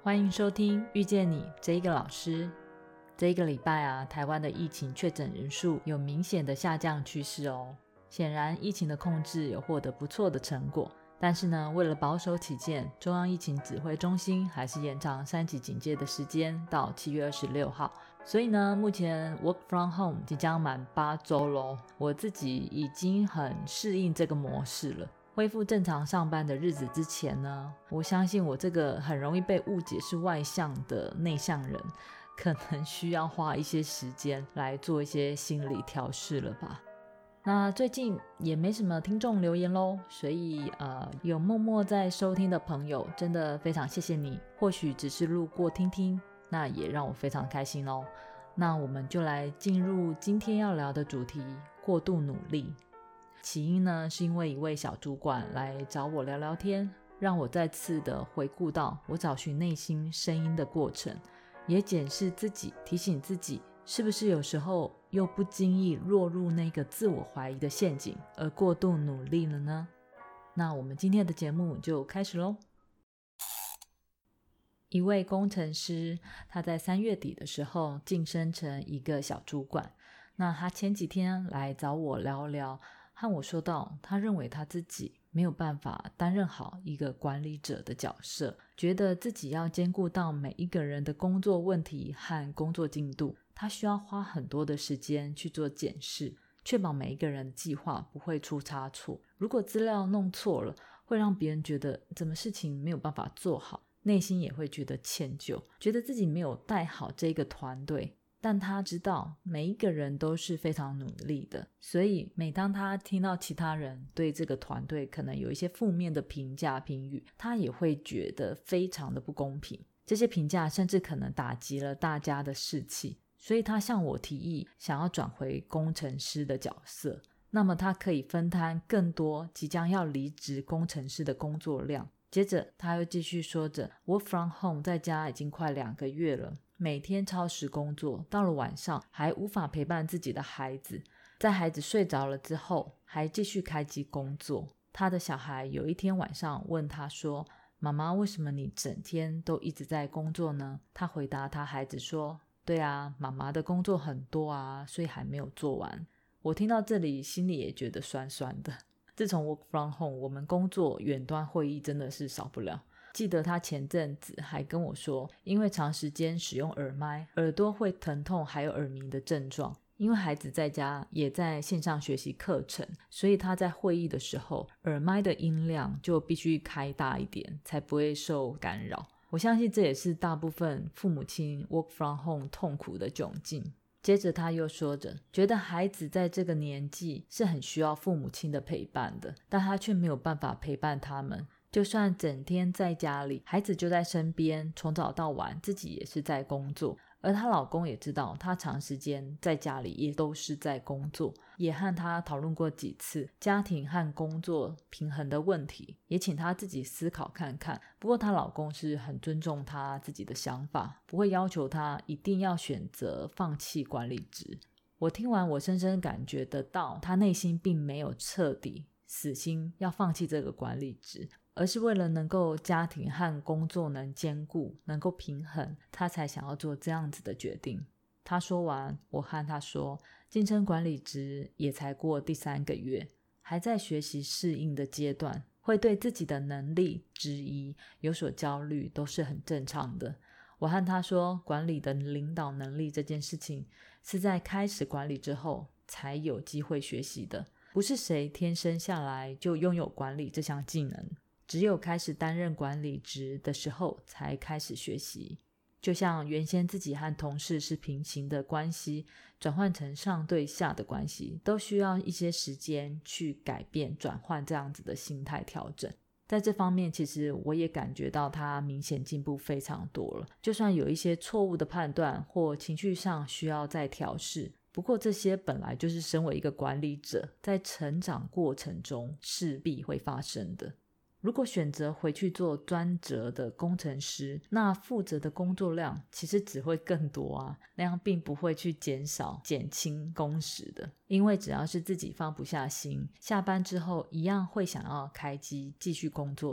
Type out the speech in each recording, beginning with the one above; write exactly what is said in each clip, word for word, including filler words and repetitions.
欢迎收听遇见你这一个老师。这一个礼拜啊，台湾的疫情确诊人数有明显的下降趋势哦。显然疫情的控制有获得不错的成果，但是呢，为了保守起见，中央疫情指挥中心还是延长三级警戒的时间到七月二十六号。所以呢，目前 work from home 即将满八周咯，我自己已经很适应这个模式了。恢复正常上班的日子之前呢，我相信我这个很容易被误解是外向的内向人，可能需要花一些时间来做一些心理调试了吧。那最近也没什么听众留言咯，所以呃，有默默在收听的朋友真的非常谢谢你，或许只是路过听听，那也让我非常开心咯。那我们就来进入今天要聊的主题，过度努力。起因呢，是因为一位小主管来找我聊聊天，让我再次的回顾到我找寻内心声音的过程，也检视自己，提醒自己是不是有时候又不经意落入那个自我怀疑的陷阱而过度努力了呢？那我们今天的节目就开始咯。一位工程师，他在三月底的时候晋升成一个小主管，那他前几天来找我聊聊，和我说到他认为他自己没有办法担任好一个管理者的角色，觉得自己要兼顾到每一个人的工作问题和工作进度，他需要花很多的时间去做检视，确保每一个人的计划不会出差错。如果资料弄错了，会让别人觉得怎么事情没有办法做好，内心也会觉得歉疚，觉得自己没有带好这个团队。但他知道每一个人都是非常努力的，所以每当他听到其他人对这个团队可能有一些负面的评价评语，他也会觉得非常的不公平，这些评价甚至可能打击了大家的士气，所以他向我提议想要转回工程师的角色，那么他可以分摊更多即将要离职工程师的工作量。接着他又继续说着 work from home 在家已经快两个月了，每天超时工作，到了晚上还无法陪伴自己的孩子，在孩子睡着了之后还继续开机工作。他的小孩有一天晚上问他说，妈妈，为什么你整天都一直在工作呢？他回答他孩子说，对啊，妈妈的工作很多啊，所以还没有做完。我听到这里心里也觉得酸酸的。自从 work from home， 我们工作远端会议真的是少不了。记得他前阵子还跟我说，因为长时间使用耳麦，耳朵会疼痛还有耳鸣的症状，因为孩子在家也在线上学习课程，所以他在会议的时候耳麦的音量就必须开大一点，才不会受干扰。我相信这也是大部分父母亲 work from home 痛苦的窘境。接着他又说着，觉得孩子在这个年纪是很需要父母亲的陪伴的，但他却没有办法陪伴他们，就算整天在家里，孩子就在身边，从早到晚自己也是在工作，而她老公也知道她长时间在家里也都是在工作，也和她讨论过几次家庭和工作平衡的问题，也请她自己思考看看。不过她老公是很尊重她自己的想法，不会要求她一定要选择放弃管理职。我听完，我深深感觉得到她内心并没有彻底死心要放弃这个管理职，而是为了能够家庭和工作能兼顾，能够平衡，他才想要做这样子的决定。他说完，我和他说，晋升管理职也才过第三个月，还在学习适应的阶段，会对自己的能力质疑，有所焦虑都是很正常的。我和他说，管理的领导能力这件事情是在开始管理之后才有机会学习的，不是谁天生下来就拥有管理这项技能，只有开始担任管理职的时候才开始学习。就像原先自己和同事是平行的关系，转换成上对下的关系，都需要一些时间去改变转换这样子的心态调整。在这方面其实我也感觉到他明显进步非常多了，就算有一些错误的判断或情绪上需要再调试，不过这些本来就是身为一个管理者在成长过程中势必会发生的。如果选择回去做专责的工程师，那负责的工作量其实只会更多啊，那样并不会去减少减轻工时的，因为只要是自己放不下心，下班之后一样会想要开机继续工作的。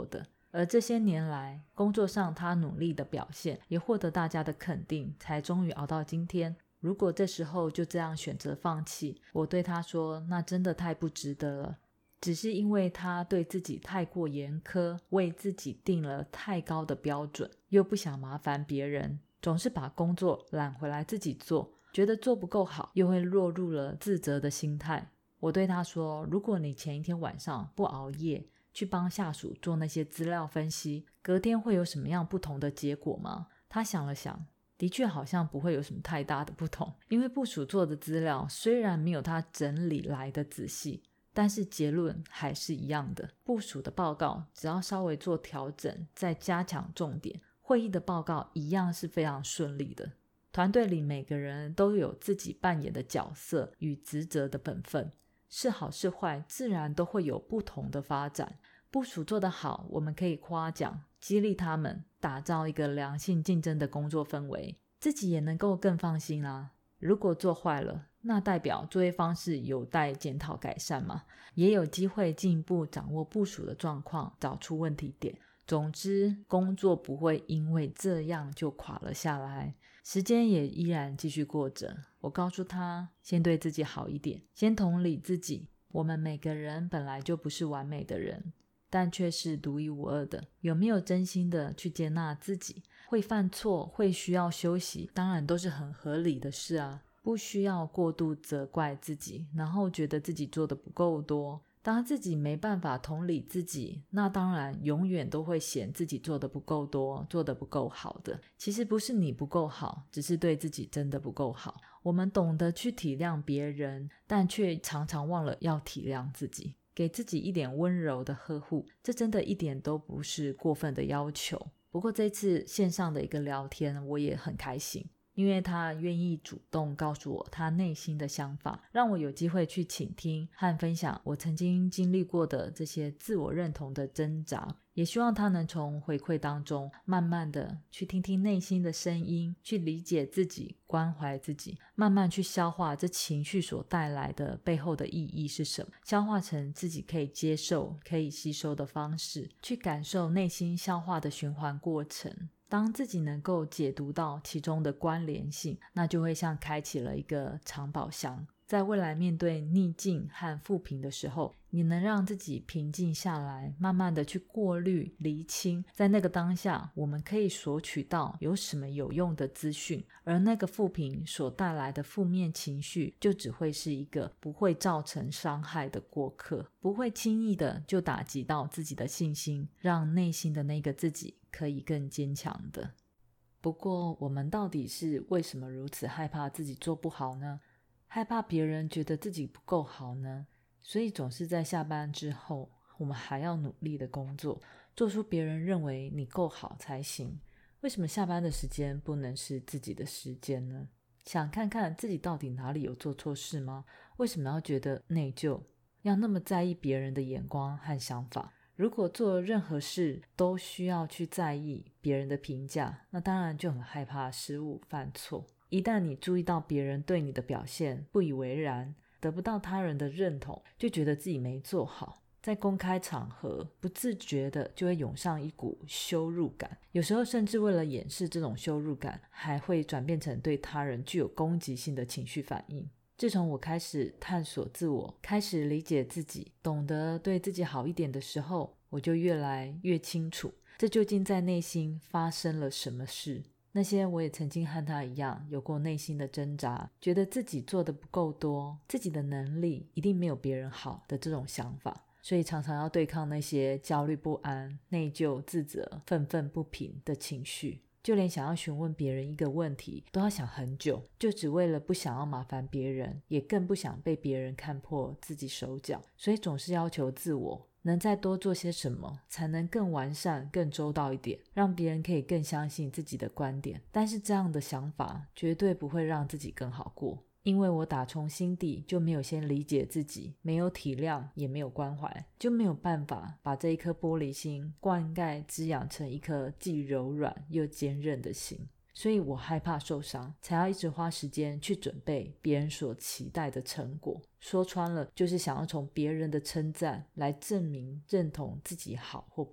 而这些年来工作上他努力的表现也获得大家的肯定，才终于熬到今天。如果这时候就这样选择放弃，我对他说，那真的太不值得了。只是因为他对自己太过严苛，为自己定了太高的标准，又不想麻烦别人，总是把工作揽回来自己做，觉得做不够好，又会落入了自责的心态。我对他说，如果你前一天晚上不熬夜去帮下属做那些资料分析，隔天会有什么样不同的结果吗？他想了想，的确好像不会有什么太大的不同，因为部属做的资料虽然没有他整理来的仔细，但是结论还是一样的。部属的报告只要稍微做调整，再加强重点，会议的报告一样是非常顺利的。团队里每个人都有自己扮演的角色与职责的本分，是好是坏自然都会有不同的发展。部属做得好，我们可以夸奖激励他们，打造一个良性竞争的工作氛围，自己也能够更放心啊。如果做坏了，那代表作业方式有待检讨改善嘛，也有机会进一步掌握部属的状况，找出问题点。总之，工作不会因为这样就垮了下来，时间也依然继续过着。我告诉他，先对自己好一点，先同理自己。我们每个人本来就不是完美的人，但却是独一无二的。有没有真心的去接纳自己？会犯错，会需要休息，当然都是很合理的事啊，不需要过度责怪自己，然后觉得自己做的不够多。当自己没办法同理自己，那当然永远都会嫌自己做的不够多，做的不够好的。其实不是你不够好，只是对自己真的不够好。我们懂得去体谅别人，但却常常忘了要体谅自己，给自己一点温柔的呵护，这真的一点都不是过分的要求。不过这次线上的一个聊天，我也很开心，因为他愿意主动告诉我他内心的想法，让我有机会去倾听和分享我曾经经历过的这些自我认同的挣扎，也希望他能从回馈当中慢慢的去听听内心的声音，去理解自己，关怀自己，慢慢去消化这情绪所带来的背后的意义是什么，消化成自己可以接受可以吸收的方式，去感受内心消化的循环过程。当自己能够解读到其中的关联性，那就会像开启了一个藏宝箱，在未来面对逆境和负评的时候，你能让自己平静下来，慢慢的去过滤厘清，在那个当下我们可以索取到有什么有用的资讯，而那个负评所带来的负面情绪就只会是一个不会造成伤害的过客，不会轻易的就打击到自己的信心，让内心的那个自己可以更坚强的。不过我们到底是为什么如此害怕自己做不好呢？害怕别人觉得自己不够好呢？所以总是在下班之后，我们还要努力的工作，做出别人认为你够好才行。为什么下班的时间不能是自己的时间呢？想看看自己到底哪里有做错事吗？为什么要觉得内疚，要那么在意别人的眼光和想法？如果做任何事都需要去在意别人的评价，那当然就很害怕失误犯错。一旦你注意到别人对你的表现不以为然，得不到他人的认同，就觉得自己没做好，在公开场合不自觉的就会涌上一股羞辱感，有时候甚至为了掩饰这种羞辱感，还会转变成对他人具有攻击性的情绪反应。自从我开始探索自我，开始理解自己，懂得对自己好一点的时候，我就越来越清楚这究竟在内心发生了什么事。那些我也曾经和他一样有过内心的挣扎，觉得自己做的不够多，自己的能力一定没有别人好的这种想法，所以常常要对抗那些焦虑不安、内疚、自责、愤愤不平的情绪。就连想要询问别人一个问题都要想很久，就只为了不想要麻烦别人，也更不想被别人看破自己手脚，所以总是要求自我能再多做些什么，才能更完善更周到一点，让别人可以更相信自己的观点。但是这样的想法绝对不会让自己更好过，因为我打从心底就没有先理解自己，没有体谅也没有关怀，就没有办法把这一颗玻璃心灌溉滋养成一颗既柔软又坚韧的心。所以我害怕受伤，才要一直花时间去准备别人所期待的成果。说穿了，就是想要从别人的称赞来证明认同自己好或不好。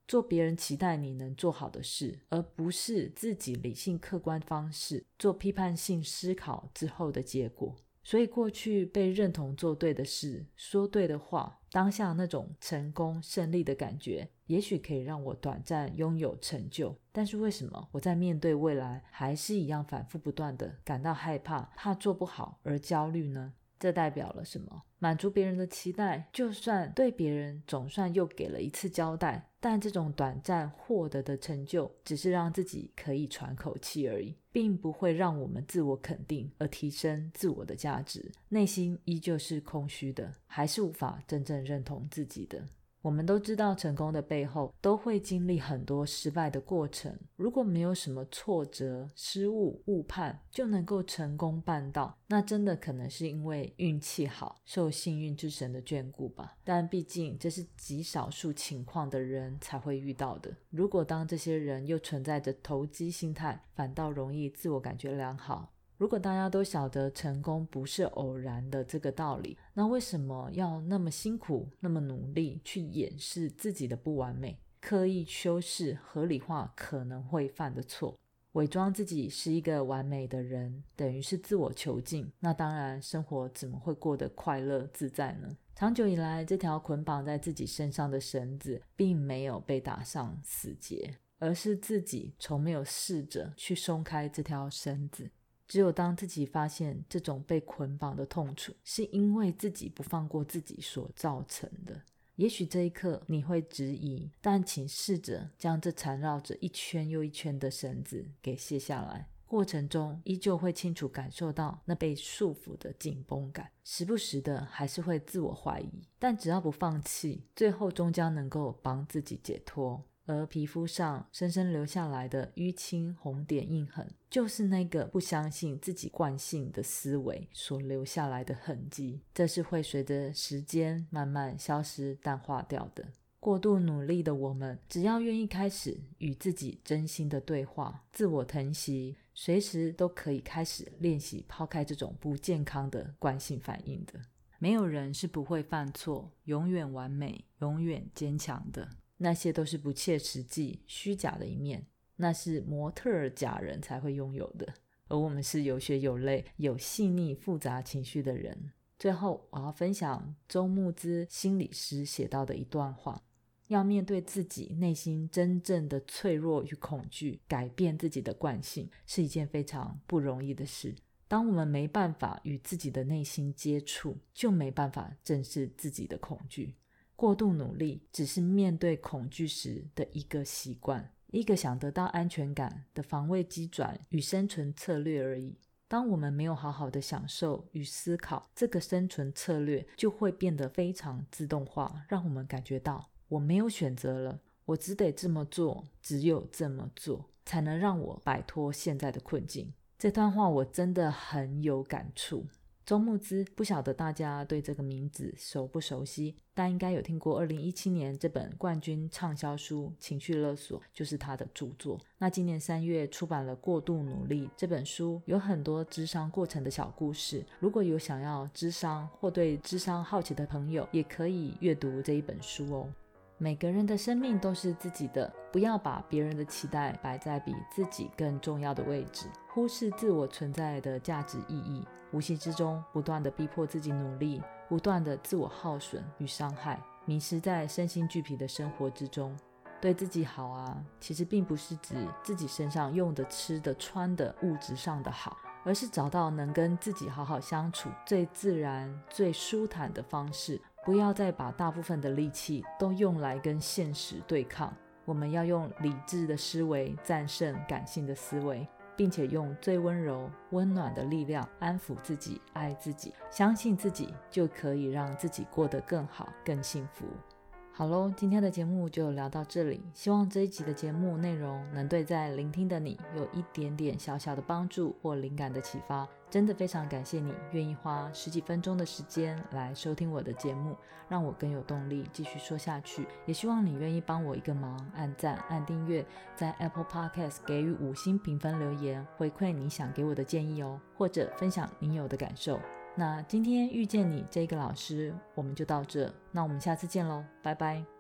做别人期待你能做好的事，而不是自己理性客观方式做批判性思考之后的结果。所以过去被认同做对的事，说对的话，当下那种成功胜利的感觉也许可以让我短暂拥有成就，但是为什么我在面对未来还是一样反复不断的感到害怕，怕做不好而焦虑呢？这代表了什么？满足别人的期待，就算对别人总算又给了一次交代，但这种短暂获得的成就只是让自己可以喘口气而已，并不会让我们自我肯定而提升自我的价值，内心依旧是空虚的，还是无法真正认同自己的。我们都知道成功的背后都会经历很多失败的过程，如果没有什么挫折、失误、误判就能够成功办到，那真的可能是因为运气好，受幸运之神的眷顾吧。但毕竟这是极少数情况的人才会遇到的，如果当这些人又存在着投机心态，反倒容易自我感觉良好。如果大家都晓得成功不是偶然的这个道理，那为什么要那么辛苦那么努力去掩饰自己的不完美，刻意修饰合理化可能会犯的错，伪装自己是一个完美的人，等于是自我囚禁，那当然生活怎么会过得快乐自在呢？长久以来，这条捆绑在自己身上的绳子并没有被打上死结，而是自己从没有试着去松开这条绳子。只有当自己发现这种被捆绑的痛楚是因为自己不放过自己所造成的，也许这一刻你会质疑，但请试着将这缠绕着一圈又一圈的绳子给卸下来，过程中依旧会清楚感受到那被束缚的紧绷感，时不时的还是会自我怀疑，但只要不放弃，最后终将能够帮自己解脱。而皮肤上深深留下来的淤青红点印痕，就是那个不相信自己惯性的思维所留下来的痕迹，这是会随着时间慢慢消失淡化掉的。过度努力的我们，只要愿意开始与自己真心的对话，自我疼惜，随时都可以开始练习抛开这种不健康的惯性反应的。没有人是不会犯错，永远完美，永远坚强的，那些都是不切实际、虚假的一面，那是模特儿假人才会拥有的，而我们是有血有泪、有细腻复杂情绪的人。最后我要分享周慕姿心理师写到的一段话，要面对自己内心真正的脆弱与恐惧，改变自己的惯性，是一件非常不容易的事。当我们没办法与自己的内心接触，就没办法正视自己的恐惧。过度努力只是面对恐惧时的一个习惯，一个想得到安全感的防卫机转与生存策略而已。当我们没有好好的享受与思考，这个生存策略就会变得非常自动化，让我们感觉到我没有选择了，我只得这么做，只有这么做才能让我摆脱现在的困境。这段话我真的很有感触。周慕姿不晓得大家对这个名字熟不熟悉，但应该有听过二零一七年这本冠军畅销书《情绪勒索》就是他的著作。那今年三月出版了《过度努力》这本书，有很多諮商过程的小故事，如果有想要諮商或对諮商好奇的朋友，也可以阅读这一本书哦。每个人的生命都是自己的，不要把别人的期待摆在比自己更重要的位置，忽视自我存在的价值意义，无形之中不断的逼迫自己努力，不断的自我耗损与伤害，迷失在身心俱疲的生活之中。对自己好啊，其实并不是指自己身上用的、吃的、穿的物质上的好，而是找到能跟自己好好相处最自然最舒坦的方式，不要再把大部分的力气都用来跟现实对抗。我们要用理智的思维战胜感性的思维，并且用最温柔温暖的力量安抚自己，爱自己，相信自己，就可以让自己过得更好更幸福。好咯，今天的节目就聊到这里，希望这一集的节目内容能对在聆听的你有一点点小小的帮助或灵感的启发。真的非常感谢你愿意花十几分钟的时间来收听我的节目，让我更有动力继续说下去。也希望你愿意帮我一个忙，按赞按订阅，在 Apple Podcast 给予五星评分留言，回馈你想给我的建议哦，或者分享你有的感受。那今天遇见你这个老师我们就到这，那我们下次见咯，拜拜。